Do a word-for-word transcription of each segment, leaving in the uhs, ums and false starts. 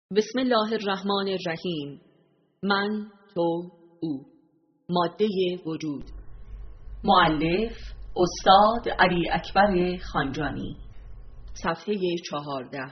بسم الله الرحمن الرحیم. من، تو، او. ماده وجود. مؤلف استاد علی اکبر خانجانی. صفحه چهارده.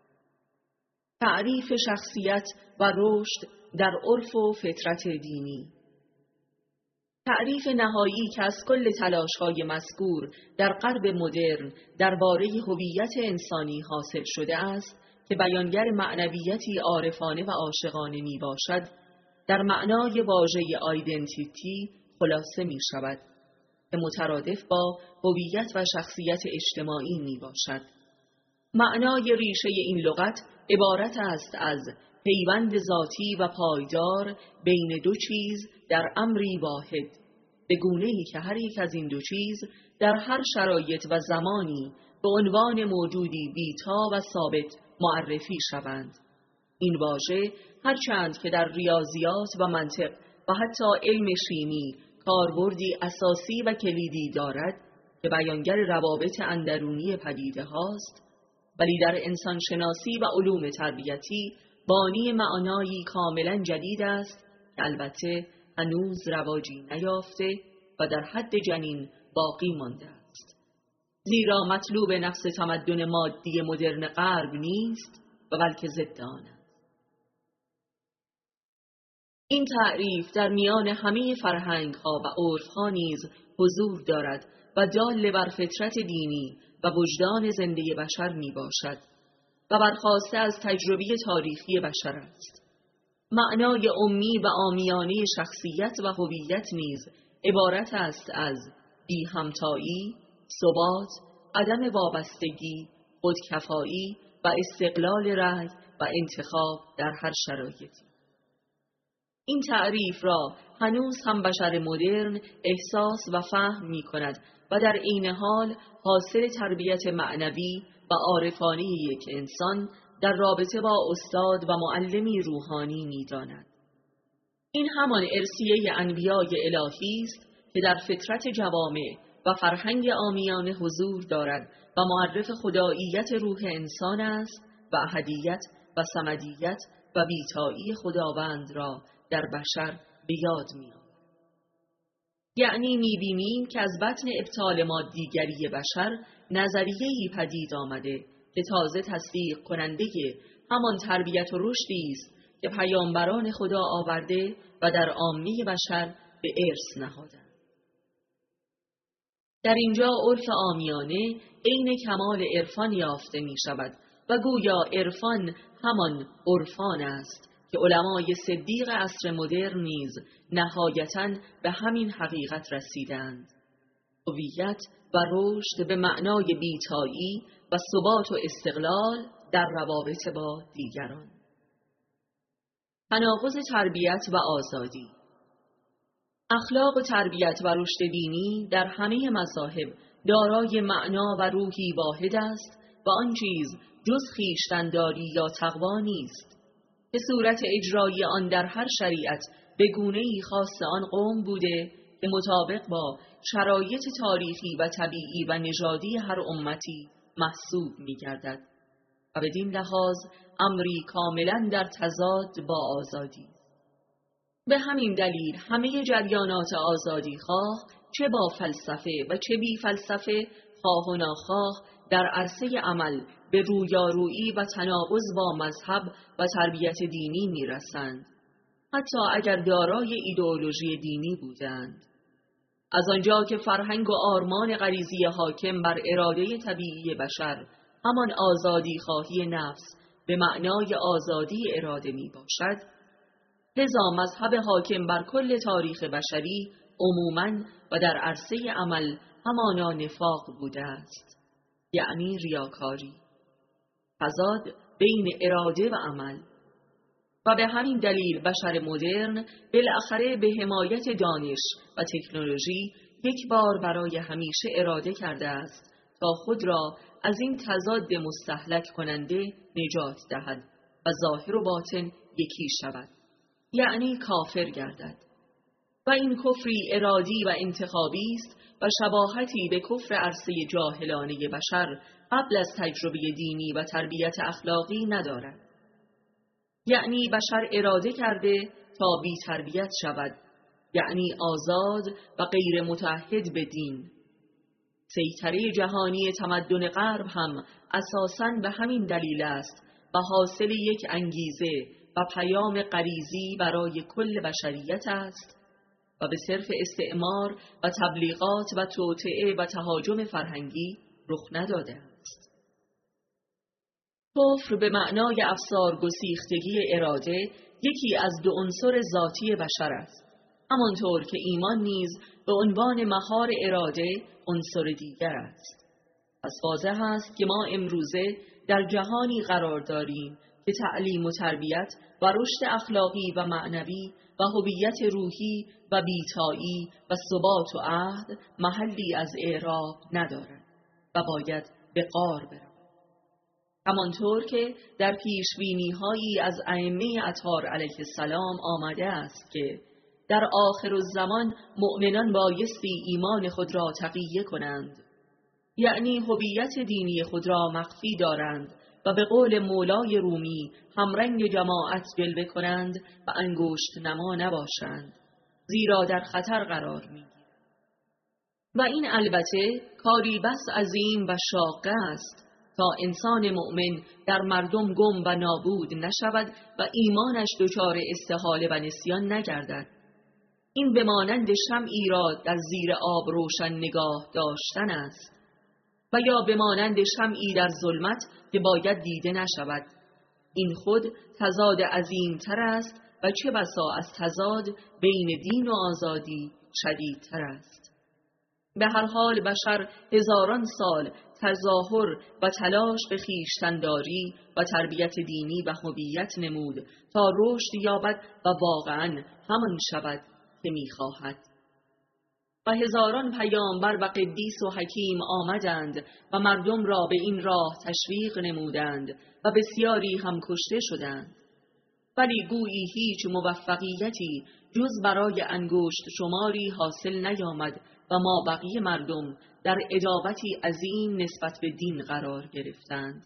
تعریف شخصیت و رشد در عرف و فطرت دینی. تعریف نهایی که از کل تلاش‌های مذکور در غرب مدرن درباره هویت انسانی حاصل شده است که بیانگر معنویتی عارفانه و عاشقانه می باشد، در معنای واژه آیدنتیتی خلاصه می شود که مترادف با هویت و شخصیت اجتماعی می باشد. معنای ریشه این لغت عبارت است از پیوند ذاتی و پایدار بین دو چیز در امری واحد، به گونه‌ای که هر یک از این دو چیز در هر شرایط و زمانی به عنوان موجودی بی‌تا و ثابت معرفی شوند. این واژه هرچند که در ریاضیات و منطق و حتی علم شیمی کاربردی اساسی و کلیدی دارد که بیانگر روابط اندرونی پدیده هاست، ولی در انسانشناسی و علوم تربیتی بانی معنایی کاملا جدید است که البته هنوز رواجی نیافته و در حد جنین باقی مانده است. زیرا مطلوب نقص تمدن مادی مدرن غرب نیست و بلکه ضد آن است. این تعریف در میان همه فرهنگ‌ها و عرف‌ها نیز حضور دارد و دال بر فطرت دینی و وجدان زنده بشر می باشد و برخاسته از تجربه تاریخی بشر است. معنای عمی و عامیانه شخصیت و هویت نیز عبارت است از بی همتایی، ثبات، عدم وابستگی، خودکفایی و استقلال رأی و انتخاب در هر شرایطی. این تعریف را هنوز هم بشر مدرن احساس و فهم می کند و در عین حال حاصل تربیت معنوی و عارفانه یک انسان در رابطه با استاد و معلمی روحانی می داند. این همان ارثیه انبیای الهی است که در فطرت جوامع و فرهنگ عامیانه حضور دارد و معرف خداییت روح انسان است و احدیت و صمدیت و بی‌تایی خداوند را در بشر به یاد می‌آورد. یعنی می‌بینیم که از بطن ابطال مادیگری بشر نظریه‌ای پدید آمده که تازه تصدیق کننده همان تربیت و رشدی است که پیامبران خدا آورده و در عامه بشر به ارث نهادند. در اینجا عرف عامیانه عین کمال عرفان یافته می شود و گویا عرفان همان عرفان است که علمای صدیق عصر مدرن نیز نهایتاً به همین حقیقت رسیدند. هویت و رشد به معنای بی‌تایی و ثبات و استقلال در روابط با دیگران. تناقض تربیت و آزادی. اخلاق و تربیت و رشد دینی در همه مذاهب دارای معنا و روحی واحد است و آن چیز جز خویشتن‌داری یا تقوا نیست که صورت اجرایی آن در هر شریعت به گونه‌ای خاص آن قوم بوده که مطابق با شرایط تاریخی و طبیعی و نژادی هر امتی محسوب می‌گردد و بدین لحاظ امری کاملاً در تضاد با آزادی. به همین دلیل همه جریانات آزادی خواه چه با فلسفه و چه بی فلسفه، خواه و ناخواه، در عرصه عمل به رویارویی و تناقض با مذهب و تربیت دینی میرسند، حتی اگر دارای ایدئولوژی دینی بودند. از آنجا که فرهنگ و آرمان غریزی حاکم بر اراده طبیعی بشر همان آزادی خواهی نفس به معنای آزادی اراده می باشد، لذا مذهب حاکم بر کل تاریخ بشری عموماً و در عرصه عمل همانا نفاق بوده است، یعنی ریاکاری، تضاد بین اراده و عمل. و به همین دلیل بشر مدرن بالاخره به حمایت دانش و تکنولوژی یک بار برای همیشه اراده کرده است تا خود را از این تضاد مستهلک کننده نجات دهد و ظاهر و باطن یکی شود، یعنی کافر گردد. و این کفری ارادی و انتخابی است و شباهتی به کفر عرصه جاهلانه بشر قبل از تجربه دینی و تربیت اخلاقی ندارد. یعنی بشر اراده کرده تا بی تربیت شود، یعنی آزاد و غیر متعهد به دین. سیطره جهانی تمدن غرب هم اساساً به همین دلیل است و حاصل یک انگیزه و پیام غریزی برای کل بشریت است و به صرف استعمار و تبلیغات و توطئه و تهاجم فرهنگی رخ نداده است. کفر به معنای افسار گسیختگی اراده یکی از دو عنصر ذاتی بشر است، همانطور که ایمان نیز به عنوان مهار اراده عنصر دیگر است. پس واضح است که ما امروزه در جهانی قرار داریم که تعلیم و تربیت و رشد اخلاقی و معنوی و هویت روحی و بیتایی و ثبات و عهد محلی از اعراب ندارد و باید به غار برود. همانطور که در پیشبینی‌هایی از ائمه اطهار علیه السلام آمده است که در آخر الزمان مؤمنان بایستی ایمان خود را تقیه کنند، یعنی هویت دینی خود را مخفی دارند و به قول مولای رومی همرنگ جماعت جلوه کنند و انگشت نما نباشند، زیرا در خطر قرار می‌گیرند. و این البته کاری بس عظیم و شاق است تا انسان مؤمن در مردم گم و نابود نشود و ایمانش دچار استحاله و نسیان نگردد. این به مانند شمعی را در زیر آب روشن نگاه داشتن است و یا به مانند شمعی در ظلمت که باید دیده نشود. این خود تضاد عظیم‌تر است و چه بسا از تضاد بین دین و آزادی شدیدتر است. به هر حال بشر هزاران سال تظاهر و تلاش به خویشتن‌داری و تربیت دینی و هویت نمود تا رشد یابد و واقعاً همان شود که می‌خواهد. و هزاران پیامبر و قدیس و حکیم آمدند و مردم را به این راه تشویق نمودند و بسیاری هم کشته شدند، ولی گویی هیچ موفقیتی جز برای انگشت شماری حاصل نیامد و ما بقیه مردم در اجابتی عظیم نسبت به دین قرار گرفتند.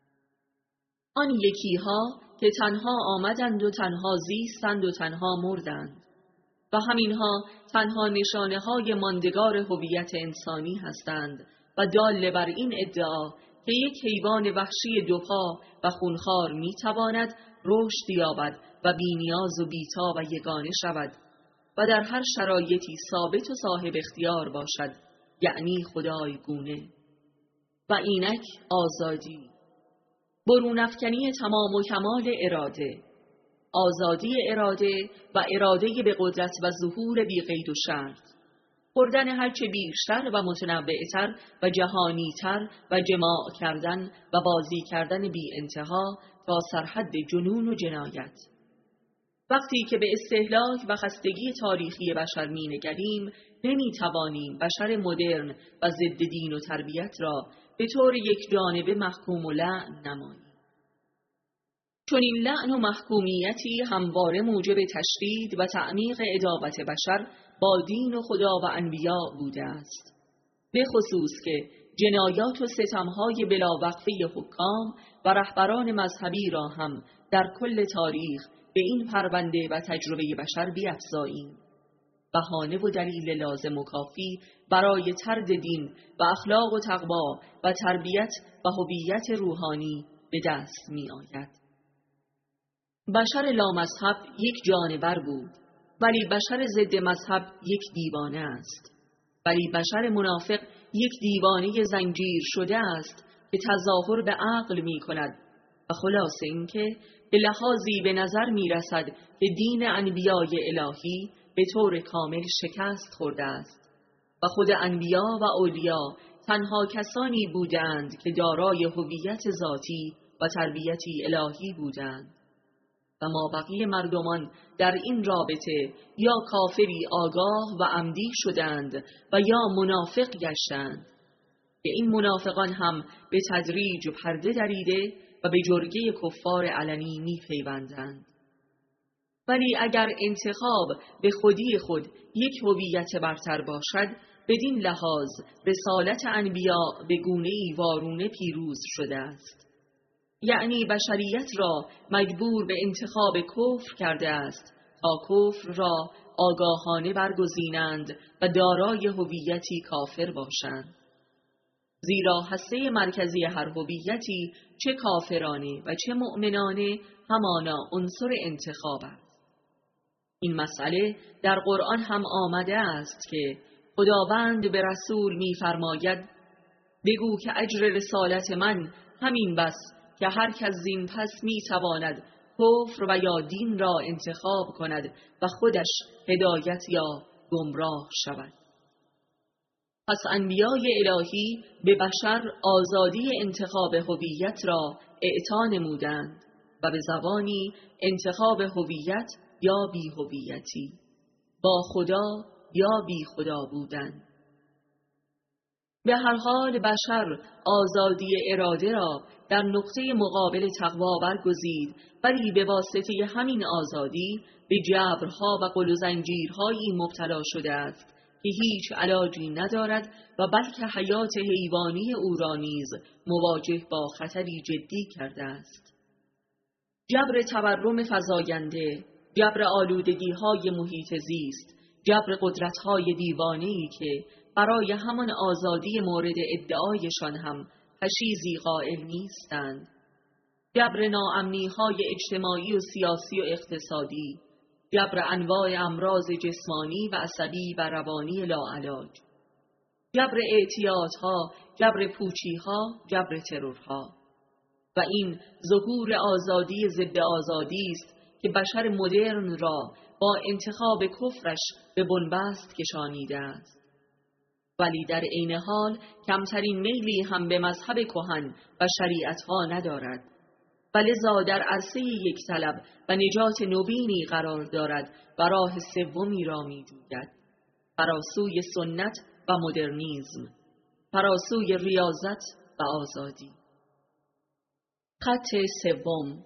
آن یکیها که تنها آمدند و تنها زیستند و تنها مردند و همینها تنها نشانه های ماندگار هویت انسانی هستند و دال بر این ادعا که یک حیوان وحشی دوپا و خونخوار میتواند رشد یابد و بی‌نیاز و بی‌تا و یگانه شود و در هر شرایطی ثابت و صاحب اختیار باشد، یعنی خدای گونه. و اینک آزادی، برون افکنی تمام و کمال اراده، آزادی اراده و اراده به قدرت و ظهور بی قید و شرط، خوردن هرچه بیشتر و متنوعتر و جهانیتر و جماع کردن و بازی کردن بی انتها تا سرحد جنون و جنایت. وقتی که به استهلاک و خستگی تاریخی بشر می نگریم، نمی توانیم بشر مدرن و ضد دین و تربیت را به طور یک جانبه محکوم و لعن نماییم. چون این لعن و محکومیتی همواره موجب تشدید و تعمیق عداوت بشر با دین و خدا و انبیاء بوده است، به خصوص که جنایات و ستمهای بلاوقفه حکام و رهبران مذهبی را هم در کل تاریخ به این پرونده و تجربه بشر بیفزاییم. بهانه و دلیل لازم و کافی برای طرد دین و اخلاق و تقوا و تربیت و هویت روحانی به دست می آید. بشر لامذهب یک جانور بود، ولی بشر ضد مذهب یک دیوانه است. ولی بشر منافق یک دیوانه زنجیر شده است که تظاهر به عقل می کند و خلاصه این که به لحاظی به نظر می رسد که دین انبیای الهی به طور کامل شکست خورده است و خود انبیا و اولیا تنها کسانی بودند که دارای هویت ذاتی و تربیتی الهی بودند و ما بقیه مردمان در این رابطه یا کافری آگاه و عمدی شدند و یا منافق گشتند که این منافقان هم به تدریج پرده دریده و به جرگه کفار علنی می پیوندند. ولی اگر انتخاب به خودی خود یک هویت برتر باشد، بدین لحاظ رسالت انبیا به گونه‌ای وارونه پیروز شده است. یعنی بشریت را مجبور به انتخاب کفر کرده است تا کفر را آگاهانه برگزینند و دارای هویتی کافر باشند. زیرا هسته مرکزی هر هویتی چه کافرانه و چه مؤمنانه همانا عنصر انتخاب است. این مسئله در قرآن هم آمده است که خداوند به رسول می‌فرماید بگو که اجر رسالت من همین بس که هر کس زین پس می‌تواند کفر و یا دین را انتخاب کند و خودش هدایت یا گمراه شود. پس انبیای الهی به بشر آزادی انتخاب هویت را اعطا نمودند و به زبانی انتخاب هویت یا بی هویتی، با خدا یا بی خدا بودن. به هر حال بشر آزادی اراده را در نقطه مقابل تقوا برگزید، ولی به واسطه همین آزادی به جبرها و قل و زنجیرهایی مبتلا شده است که هیچ علاجی ندارد و بلکه حیات حیوانی او را نیز مواجه با خطری جدی کرده است. جبر تورم فزاینده، جبر آلودگی‌های محیط زیست، جبر قدرت‌های دیوانه‌ای که برای همان آزادی مورد ادعایشان هم پشیزی قائل نیستند، جبر ناامنی‌های اجتماعی و سیاسی و اقتصادی، جبر انواع امراض جسمانی و عصبی و روانی لاعلاج، جبر اعتیادها، جبر پوچی‌ها، جبر ترورها. و این ظهور آزادی ضد آزادی است که بشر مدرن را با انتخاب کفرش به بنبست کشانیده است. ولی در عین حال کمترین میلی هم به مذهب کهن و شریعتها ندارد و لذا در عرصه یک طلب و نجات نوینی قرار دارد و راه سومی را می جوید، فراسوی سنت و مدرنیزم، فراسوی ریاضت و آزادی. خط سوم: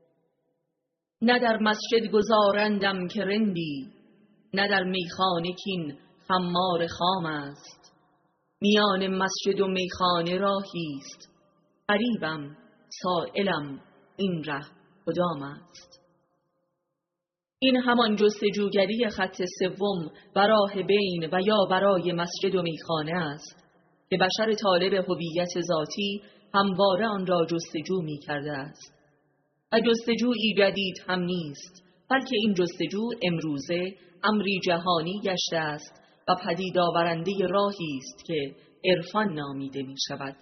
نه در مسجد گذارندم که رندی، نه در میخانه کین خمار خام است. میان مسجد و میخانه راهیست، غریبم سائلم این ره کدام است. این همان جستجوگری خط سوم و راه بین و یا برای مسجد و میخانه است که بشر طالب هویت ذاتی همواره آن را جستجو می کرده است. و جستجویی جدید هم نیست، بلکه این جستجو امروزه امری جهانی گشته است و پدید آورنده راهی است که عرفان نامیده می شود،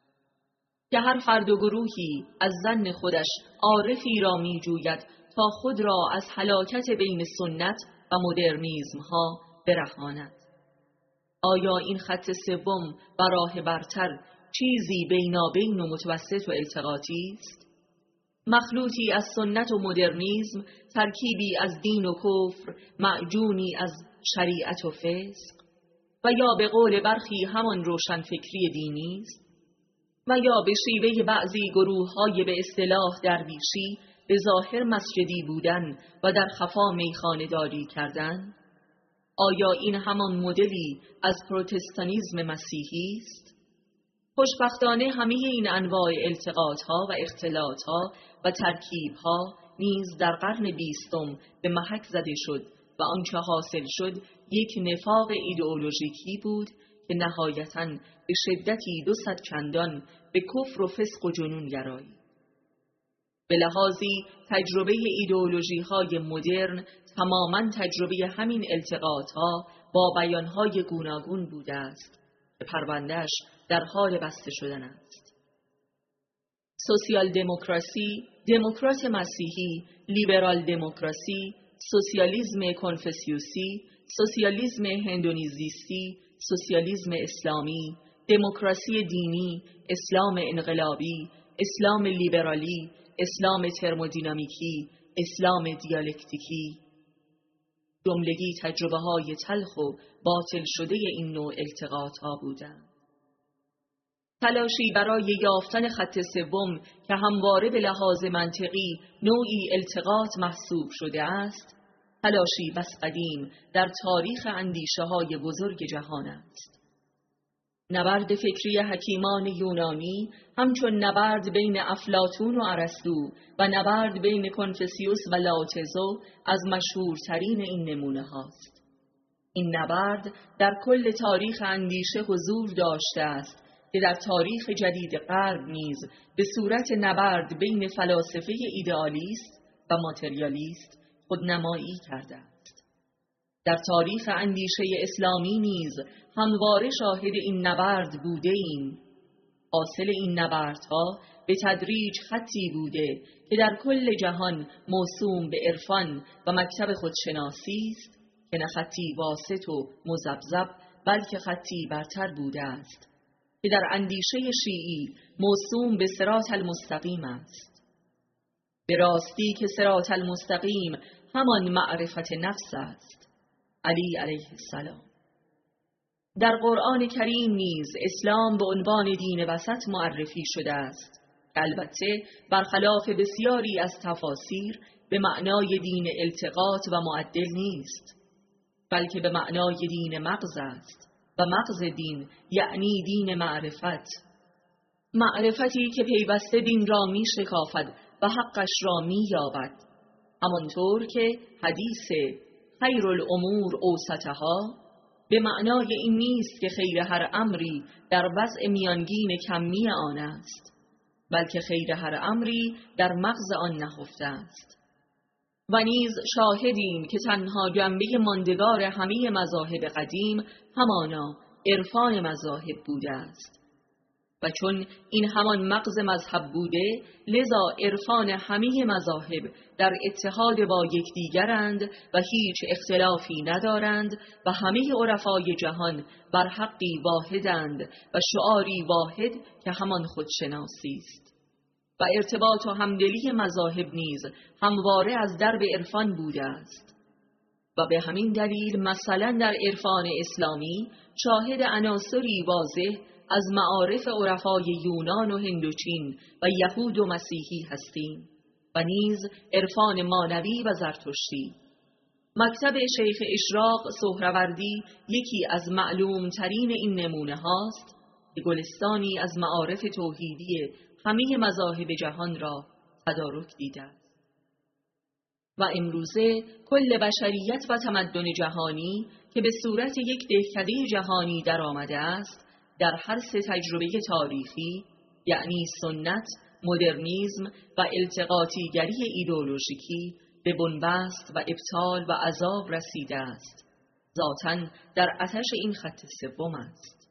که هر فرد و گروهی از ظن خودش عارفی را می جوید تا خود را از هلاکت بین سنت و مدرنیزم ها برهاند. آیا این خط سوم و راه برتر چیزی بینابین و متوسط و التقاطی است؟ مخلوطی از سنت و مدرنیزم، ترکیبی از دین و کفر، معجونی از شریعت و فسق؟ و یا به قول برخی همان روشن فکری دینی است؟ و یا به شیوه بعضی گروه‌های به اصطلاح درویشی به ظاهر مسجدی بودن و در خفا میخانه داری کردن؟ آیا این همان مدلی از پروتستانیزم مسیحی است؟ خوشبختانه همه این انواع التقاط‌ها و اختلاط‌ها و ترکیب‌ها نیز در قرن بیستم به محک زده شد و آنچه حاصل شد یک نفاق ایدئولوژیکی بود که نهایتاً به شدتی دو صد چندان به کفر و فسق و جنون گرایید. به لحاظی تجربه ایدئولوژی‌های مدرن تماماً تجربه همین التقاط‌ها با بیان‌های گوناگون بوده است که پرونده‌اش در حال بسته شدن است. سوسیال دموکراسی، دموکرات مسیحی، لیبرال دموکراسی، سوسیالیسم کنفوسیوسی، سوسیالیسم هندونیزیستی، سوسیالیسم اسلامی، دموکراسی دینی، اسلام انقلابی، اسلام لیبرالی، اسلام ترمودینامیکی، اسلام دیالکتیکی، جملگی تجربه های تلخ و باطل شده این نوع التقاط‌ها بودند. تلاشی برای یافتن خط سوم که همواره به لحاظ منطقی نوعی التقاط محسوب شده است، تلاشی بس قدیم در تاریخ اندیشه های بزرگ جهان است. نبرد فکری حکیمان یونانی همچون نبرد بین افلاطون و ارسطو و نبرد بین کنفوسیوس و لاوتزو از مشهورترین این نمونه هاست. این نبرد در کل تاریخ اندیشه حضور داشته است که در تاریخ جدید غرب نیز به صورت نبرد بین فلاسفه ایدئالیست و ماتریالیست خودنمایی کرده است. در تاریخ اندیشه اسلامی نیز همواره شاهد این نبرد بوده ایم. حاصل این نبردها به تدریج خطی بوده که در کل جهان موسوم به عرفان و مکتب خودشناسی است که نه خطی واسط و مذبذب بلکه خطی برتر بوده است که در اندیشه شیعی موسوم به صراط المستقیم است. به راستی که صراط المستقیم همان معرفت نفس است. علی علیه السلام در قرآن کریم نیز اسلام به عنوان دین وسط معرفی شده است، البته برخلاف بسیاری از تفاسیر به معنای دین التقاط و معدل نیست، بلکه به معنای دین مغز است و مغز دین یعنی دین معرفت، معرفتی که پیوسته دین را می شکافد و حقش را می یابد، همانطور که حدیث خیر الامور اوسطها به معنای این نیست که خیر هر امری در وضع میانگین کمی آن است، بلکه خیر هر امری در مغز آن نهفته است. و نیز شاهدیم که تنها جنبه ماندگار همه مذاهب قدیم همانا عرفان مذاهب بوده است و چون این همان مغز مذهب بوده لذا عرفان همه مذاهب در اتحاد با یکدیگرند و هیچ اختلافی ندارند و همه عرفای جهان بر حقی واحدند و شعاری واحد که همان خودشناسی است. و ارتباط و همدلی مذاهب نیز همواره از درب عرفان بوده است و به همین دلیل مثلا در عرفان اسلامی شاهد عناصری واضح از معارف عرفای یونان و هندوچین و یهود و مسیحی هستیم و نیز عرفان مانوی و زرتشتی. مکتب شیخ اشراق سهروردی یکی از معلوم ترین این نمونه هاست که گلستانی از معارف توحیدی همه مذاهب جهان را تدارک دیده است. و امروزه کل بشریت و تمدن جهانی که به صورت یک دهکده جهانی در آمده است در هر سه تجربه تاریخی یعنی سنت، مدرنیسم و التقاطیگری ایدئولوژیکی به بنبست و ابطال و عذاب رسیده است. ذاتاً در آتش این خط سوم است.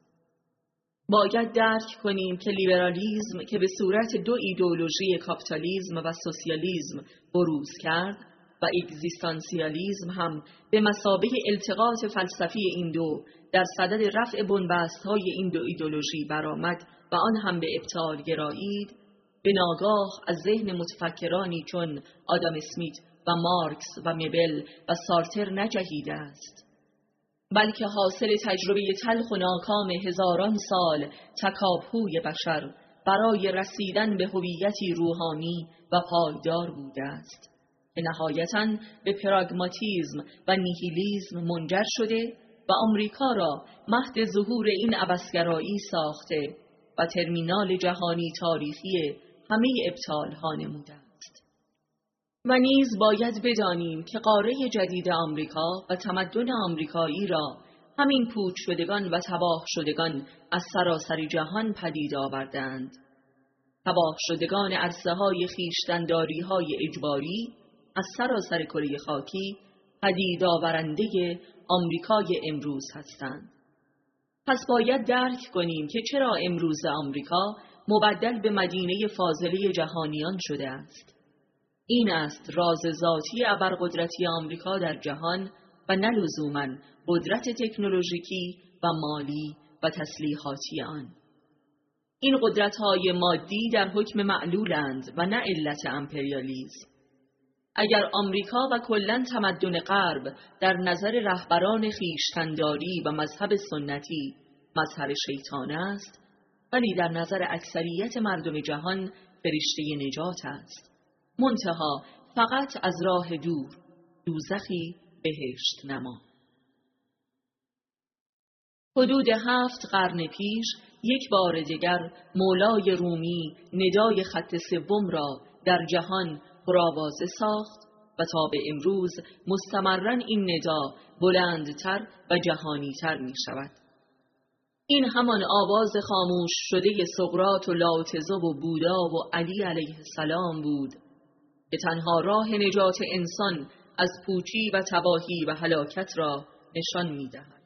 باید درک کنیم که لیبرالیسم که به صورت دو ایدئولوژی کاپیتالیسم و سوسیالیسم بروز کرد و اگزیستانسیالیسم هم به مثابه التقاط فلسفی این دو در صدد رفع بنبست‌های این دو ایدئولوژی برآمد و آن هم به ابطال گرایید، به ناگاه از ذهن متفکرانی چون آدام اسمیت و مارکس و مبل و سارتر نجهیده است، بلکه حاصل تجربه تلخ و ناکام هزاران سال تکاپوی بشر برای رسیدن به هویتی روحانی و پایدار بوده است که نهایتاً به پراگماتیسم و نیهیلیسم منجر شده و آمریکا را مهد ظهور این عبث‌گرایی ساخته و ترمینال جهانی تاریخی همه ابطال‌ها نموده است. و نیز باید بدانیم که قاره جدید آمریکا و تمدن آمریکایی را همین پوچ شدگان و تباه شدگان از سراسر جهان پدید آوردند. تباه شدگان عرصه‌های خویشتن‌داری‌های اجباری از سراسر کره خاکی پدید آورنده آمریکای امروز هستند. پس باید درک کنیم که چرا امروز آمریکا مبدل به مدینه فاضله جهانیان شده است. این است راز ذاتی ابرقدرتی آمریکا در جهان و نه لزوماً قدرت تکنولوژیکی و مالی و تسلیحاتی آن. این قدرت‌های مادی در حکم معلولند و نه علت امپریالیسم. اگر آمریکا و کلاً تمدن غرب در نظر رهبران خویشتن‌داری و مذهب سنتی مظهر شیطان است، ولی در نظر اکثریت مردم جهان فرشته نجات است، منتها فقط از راه دور، دوزخی بهشت نما. حدود هفت قرن پیش یک بار دیگر مولای رومی ندای خط سوم را در جهان پرآوازه ساخت و تا به امروز مستمراً این ندا بلندتر و جهانیتر می شود. این همان آواز خاموش شده سقراط و لاوتزه و بودا و علی علیه السلام بود که تنها راه نجات انسان از پوچی و تباهی و هلاکت را نشان می دهد.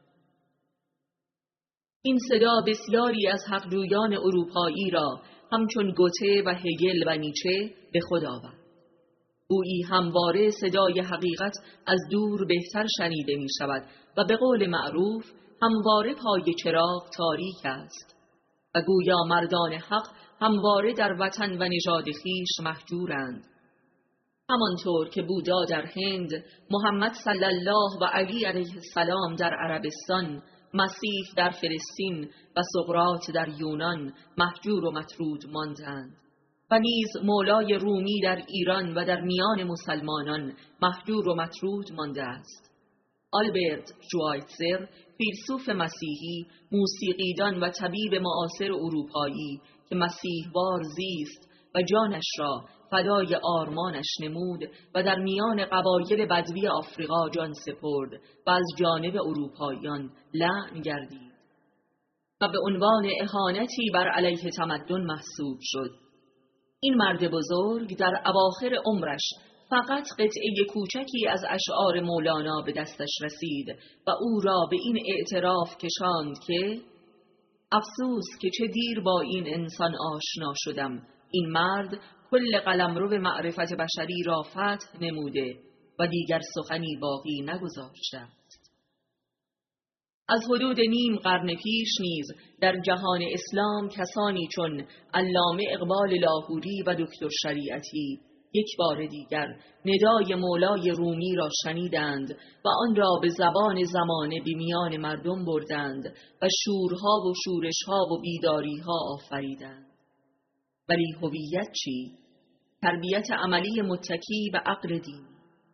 این صدا بسیاری از حقجویان اروپایی را همچون گوته و هگل و نیچه به خود آورد. گویی همواره صدای حقیقت از دور بهتر شنیده می شود و به قول معروف همواره پای چراغ تاریک است و گویا مردان حق همواره در وطن و نژاد خویش مهجورند. همانطور که بودا در هند، محمد صلی الله و علی علیه السلام در عربستان، مسیح در فلسطین و سقراط در یونان مهجور و مطرود ماندند و نیز مولای رومی در ایران و در میان مسلمانان مهجور و مطرود مانده است. آلبرت شوایتزر، فیلسوف مسیحی، موسیقیدان و طبیب معاصر اروپایی که مسیحوار زیست و جانش را فدای آرمانش نمود و در میان قبایل بدوی آفریقا جان سپرد و از جانب اروپاییان لعن گردید و به عنوان اهانتی بر علیه تمدن محسوب شد. این مرد بزرگ در اواخر عمرش فقط قطعه کوچکی از اشعار مولانا به دستش رسید و او را به این اعتراف کشاند که افسوس که چه دیر با این انسان آشنا شدم. این مرد کل قلمرو معرفت بشری را فتح نموده و دیگر سخنی باقی نگذاشته است. از حدود نیم قرن پیش نیز در جهان اسلام کسانی چون علامه اقبال لاهوری و دکتر شریعتی یک بار دیگر ندای مولای رومی را شنیدند و آن را به زبان زمانه به میان مردم بردند و شورها و شورشها و بیداریها آفریدند. ولی هویت چی؟ تربیت عملی متکی به عقل دینی.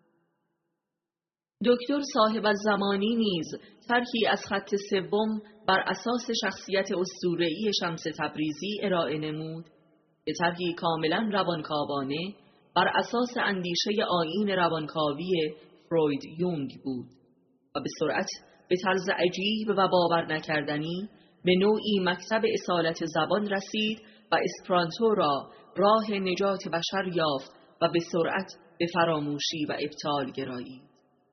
دکتر صاحب الزمانی نیز طرحی از خط سوم بر اساس شخصیت اسطوره‌ای شمس تبریزی ارائه نمود که طرحی کاملا روانکاوانه بر اساس اندیشه آیین روانکاوی فروید یونگ بود و به سرعت به طرز عجیب و باور نکردنی به نوعی مکتب اصالت زبان رسید و اسپرانتو را راه نجات بشر یافت و به سرعت به فراموشی و ابطال گرایید.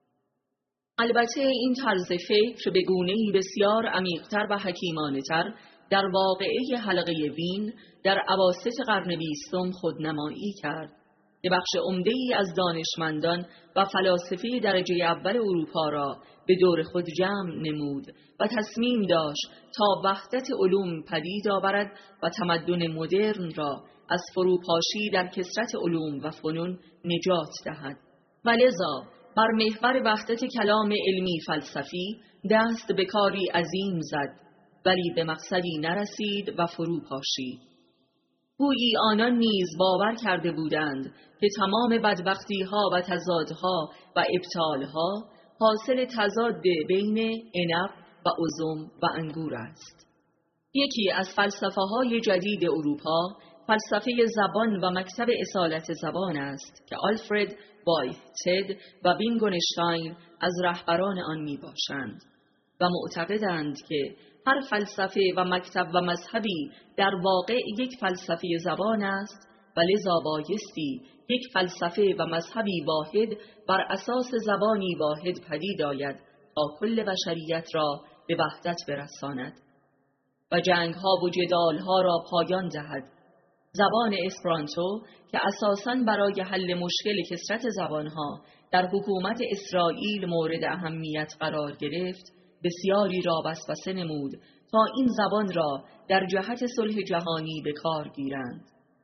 البته این طرز فکر به گونه‌ای بسیار عمیق‌تر و حکیمانه‌تر در واقعه حلقه وین در اواسط قرن بیستم خودنمایی کرد که بخش عمده‌ای از دانشمندان و فلاسفه درجه اول اروپا را به دور خود جمع نمود و تصمیم داشت تا وحدت علوم پدید آورد و تمدن مدرن را از فروپاشی در کثرت علوم و فنون نجات دهد و لذا بر محور وحدت کلام علمی فلسفی دست به کاری عظیم زد ولی به مقصدی نرسید و فروپاشید. گویی آنان نیز باور کرده بودند که تمام بدبختی‌ها و تضادها و ابطال‌ها حاصل تضاد بین عنب و عذم و انگور است. یکی از فلسفه‌های جدید اروپا فلسفه زبان و مکتب اصالت زبان است که آلفرد وایتهد و وینگونشتاین از رهبران آن می باشند و معتقدند که هر فلسفه و مکتب و مذهبی در واقع یک فلسفه زبان است و لذا بایستی یک فلسفه و مذهبی واحد بر اساس زبانی واحد پدید آید تا کل بشریت را به وحدت برساند و جنگ‌ها و جدال‌ها را پایان دهد. زبان اسپرانتو که اساساً برای حل مشکل کثرت زبانها در حکومت اسرائیل مورد اهمیت قرار گرفت، بسیاری را وسوسه نمود تا این زبان را در جهت صلح جهانی به کار گیرند.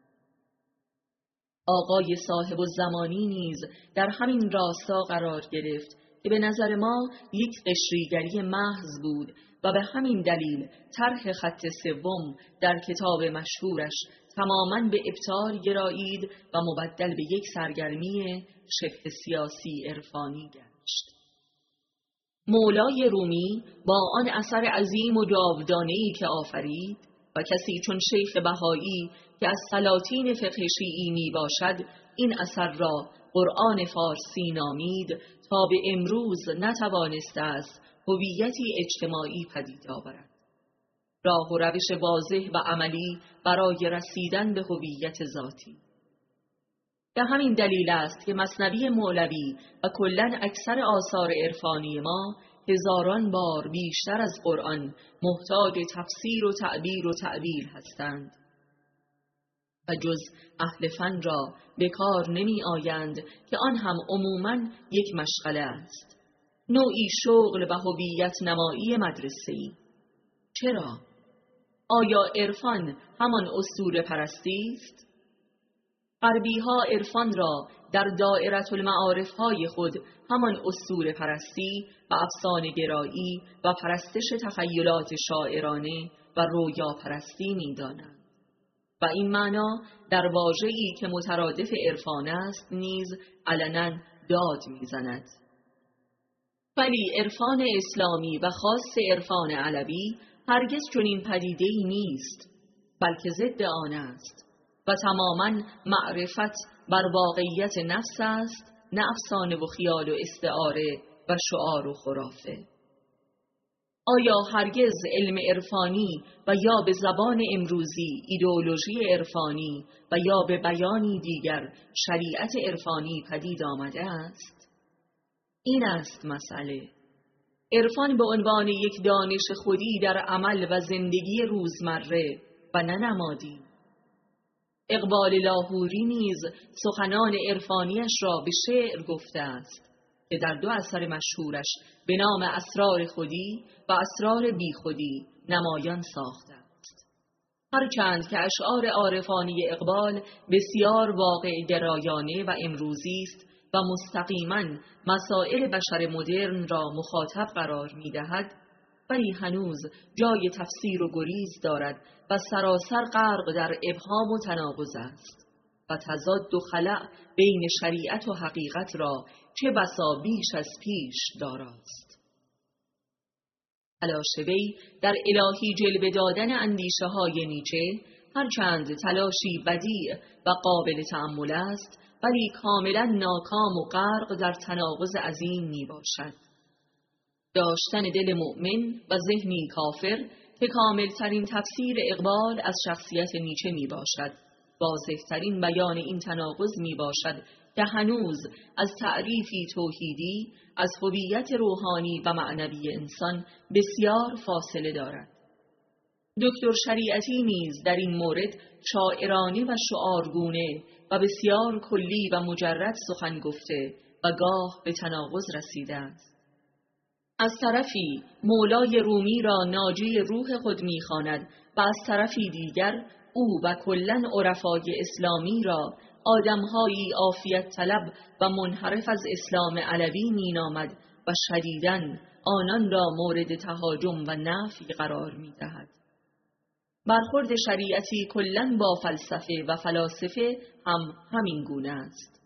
آقای صاحب الزمانی نیز در همین راستا قرار گرفت که به نظر ما یک قشریگری محض بود و به همین دلیل طرح خط سوم در کتاب مشهورش تماماً به ابطال گرایید و مبدل به یک سرگرمی شبه سیاسی عرفانی گشت. مولای رومی با آن اثر عظیم و جاودانه‌ای که آفرید و کسی چون شیخ بهایی که از سلاطین فقه شیعی می باشد این اثر را قرآن فارسی نامید تا به امروز نتوانسته است هویتی اجتماعی پدید آورد. راه و روش واضح و عملی برای رسیدن به هویت ذاتی. به همین دلیل است که مثنوی مولوی و کلاً اکثر آثار عرفانی ما هزاران بار بیشتر از قرآن محتاج تفسیر و تعبیر و تأویل هستند و جز اهل فن را به کار نمی آیند که آن هم عموماً یک مشغله است، نوعی شغل و هویت نمایی مدرسه‌ای. چرا؟ آیا عرفان همان اسطوره پرستی است؟ غربی ها عرفان را در دائره المعارف های خود همان اسطوره پرستی و افسانه گرایی و پرستش تخیلات شاعرانه و رویا پرستی می دانند و این معنا در واژه‌ای که مترادف عرفان است نیز علنا داد می زند. ولی عرفان اسلامی و خاص عرفان علوی هرگز چنین پدیده‌ای نیست، بلکه ضد آن است و تماماً معرفت بر واقعیت نفس است، نه افسانه و خیال و استعاره و شعار و خرافه. آیا هرگز علم عرفانی و یا به زبان امروزی ایدئولوژی عرفانی و یا به بیانی دیگر شریعت عرفانی پدید آمده است؟ این است مسئله. عرفان به عنوان یک دانش خودی در عمل و زندگی روزمره و نه نمادی. اقبال لاهوری نیز سخنان عرفانیش را به شعر گفته است که در دو اثر مشهورش به نام اسرار خودی و اسرار بی خودی نمایان ساخته است. هرچند که اشعار عارفانی اقبال بسیار واقع گرایانه و امروزی است و مستقیما مسائل بشر مدرن را مخاطب قرار می دهد، ولی هنوز جای تفسیر و گریز دارد و سراسر غرق در ابهام و تناقض است و تضاد و خلأ بین شریعت و حقیقت را چه بسا بیش از پیش داراست. تلاش‌وی در الهی جلوه دادن اندیشه های نیچه هرچند تلاشی بدیع و قابل تأمل است، ولی کاملا ناکام و غرق در تناقض عظیم می باشد. داشتن دل مؤمن و ذهنی کافر که کاملترین تفسیر اقبال از شخصیت نیچه می باشد، واضح‌ترین بیان این تناقض می باشد که هنوز از تعریفی توحیدی از هویت روحانی و معنوی انسان بسیار فاصله دارد. دکتر شریعتی نیز در این مورد شاعرانه و شعارگونه و بسیار کلی و مجرد سخن گفته و گاه به تناقض رسیده است. از طرفی مولای رومی را ناجی روح خود می‌خواند و از طرفی دیگر او و کلاً عرفای اسلامی را آدم‌هایی عافیت طلب و منحرف از اسلام علوی می‌نامد و شدیداً آنان را مورد تهاجم و نفی قرار می‌دهد. برخورد شریعتی کلاً با فلسفه و فلاسفه هم همین گونه است.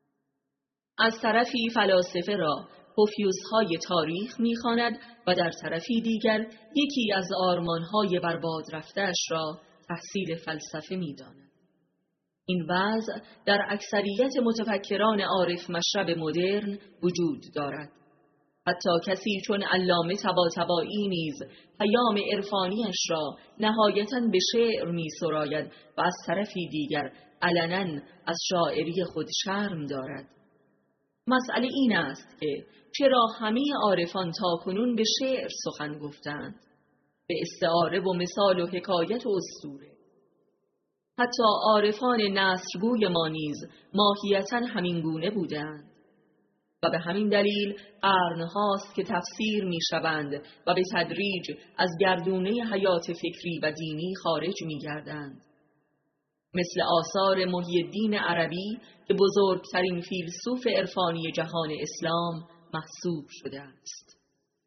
از طرفی فلاسفه را پوفیوس‌های تاریخ می‌خواند و در طرفی دیگر یکی از آرمان‌های برباد رفته‌اش را تحصیل فلسفه می‌داند. این وضع در اکثریت متفکران عارف مشرب مدرن وجود دارد. حتی کسی چون علامه طباطبایی نیز پیام عرفانیش را نهایتاً به شعر می‌سراید و از طرفی دیگر علناً از شاعری خود شرم دارد. مسئله این است که چرا همه عارفان تاکنون به شعر سخن گفتند، به استعاره و مثال و حکایت و اسطوره. حتی عارفان نثرگوی ما نیز ماهیتاً همین گونه بودند و به همین دلیل قرنهاست که تفسیر می‌شوند و به تدریج از گردونه حیات فکری و دینی خارج می‌گردند. مثل آثار محی الدین عربی که بزرگترین فیلسوف عرفانی جهان اسلام محسوب شده است.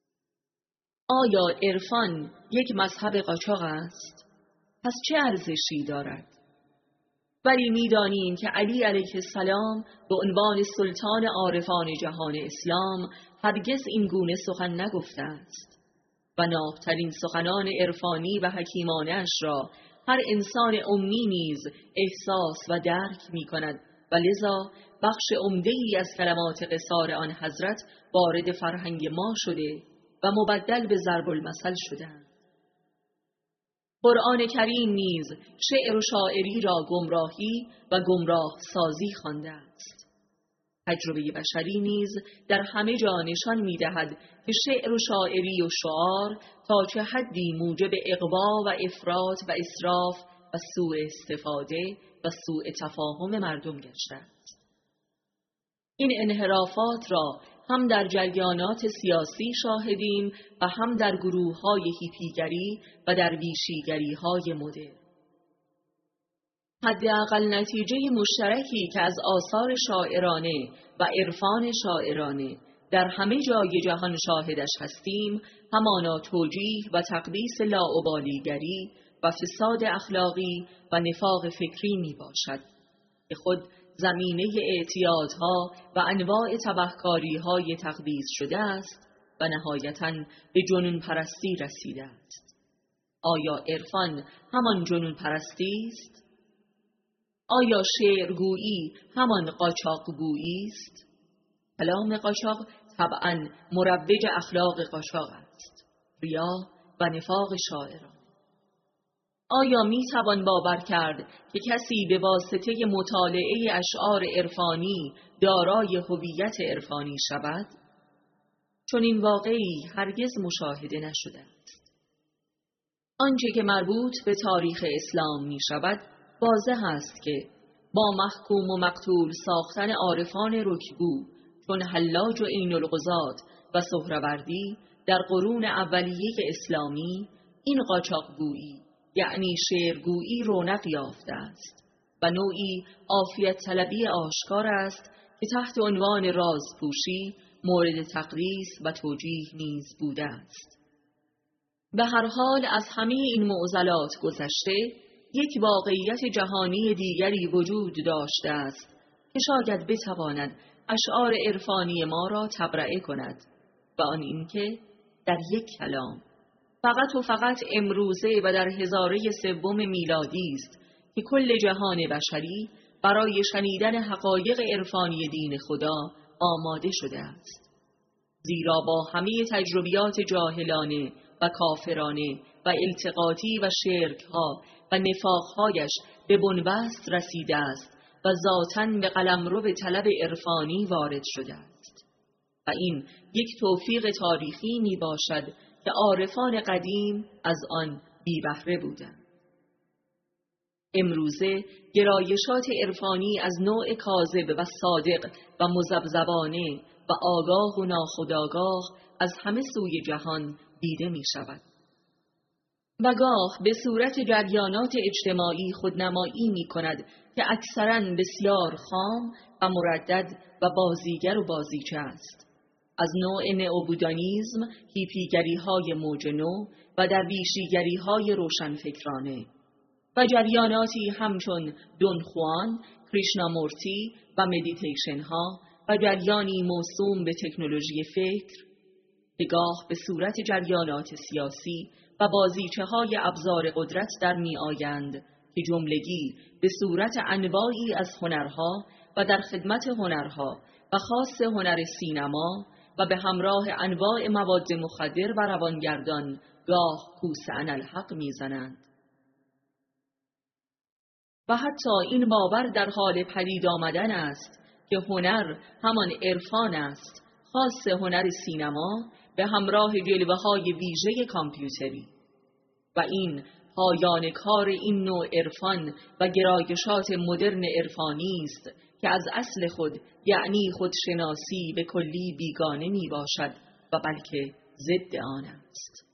آیا عرفان یک مذهب قاچاق است؟ پس چه ارزشی دارد؟ ولی می‌دانیم که علی علیه السلام به عنوان سلطان عارفان جهان اسلام هرگز این گونه سخن نگفته است و نابترین سخنان عرفانی و حکیمانه‌اش را هر انسان امی نیز احساس و درک می‌کند و لذا بخش عمده‌ای از کلمات قصار آن حضرت وارد فرهنگ ما شده و مبدل به ضرب المثل شدند. قرآن کریم نیز شعر و شاعری را گمراهی و گمراه سازی خوانده است. تجربه بشری نیز در همه جا نشان می‌دهد که شعر و شاعری و شعار تا چه حدی موجب اغوا و افراط و اسراف و سوء استفاده و سوء تفاهم مردم گشته است. این انحرافات را هم در جریانات سیاسی شاهدیم و هم در گروه‌های هیپیگری و در ویشیگری‌های مدرن. حداقل نتیجه مشترکی که از آثار شاعرانه و عرفان شاعرانه در همه جای جهان شاهدش هستیم، همانا توجیه و تقدیس لاابالیگری و فساد اخلاقی و نفاق فکری می باشد که خود زمینه اعتیادها و انواع تبهکاری‌های تقدیس شده است و نهایتاً به جنون پرستی رسیده است. آیا عرفان همان جنون پرستی است؟ آیا شعرگویی همان قاچاقگویی است؟ کلام قاچاق طبعاً مروج اخلاق قاچاق است، ریا و نفاق شاعران. آیا می توان باور کرد که کسی به واسطه مطالعه اشعار عرفانی دارای هویت عرفانی شود؟ چون این واقعی هرگز مشاهده نشده است. آنچه که مربوط به تاریخ اسلام می شود واضح است که با محکوم و مقتول ساختن عارفان رکگو چون حلاج و عین القضات و سهروردی در قرون اولیه اسلامی، این قاچاقگویی یعنی شعرگویی رونق یافته است و نوعی عافیت طلبی آشکار است که تحت عنوان رازپوشی مورد تقدیس و توجیه نیز بوده است. به هر حال از همه این معضلات گذشته، یک واقعیت جهانی دیگری وجود داشته است که شاید بتواند اشعار عرفانی ما را تبرئه کند و آن اینکه در یک کلام فقط و فقط امروزه و در هزاره سوم میلادی است که کل جهان بشری برای شنیدن حقایق عرفانی دین خدا آماده شده است. زیرا با همه تجربیات جاهلانه و کافرانه و التقاطی و شرکها و نفاقهایش به بنبست رسیده است و ذاتاً به قلمرو به طلب عرفانی وارد شده است و این یک توفیق تاریخی می باشد که عارفان قدیم از آن بی بهره بودند. امروزه گرایشات عرفانی از نوع کاذب و صادق و مذبذبانه و آگاه و ناخودآگاه از همه سوی جهان دیده می شود و گاه به صورت جریانات اجتماعی خودنمایی می کند که اکثراً بسیار خام و مردد و بازیگر و بازیچه است، از نوع نئوبودانیزم، هیپیگری های موج نو و درویشیگری های روشنفکرانه و جریاناتی همچون دون خوان، کریشنامورتی و مدیتیشن ها و جریانی موسوم به تکنولوژی فکر که گاه به صورت جریانات سیاسی و بازیچه های ابزار قدرت در می آیند که جملگی به صورت انواعی از هنرها و در خدمت هنرها و خاص هنر سینما و به همراه انواع مواد مخدر و روانگردان گاه کوس انالحق می زنند. و حتی این باور در حال پدید آمدن است که هنر همان عرفان است، خاص هنر سینما به همراه جلوه های ویژه کامپیوتری و این پایان کار این نوع عرفان و گرایشات مدرن عرفانی است که از اصل خود یعنی خودشناسی به کلی بیگانه می باشد و بلکه ضد آن است.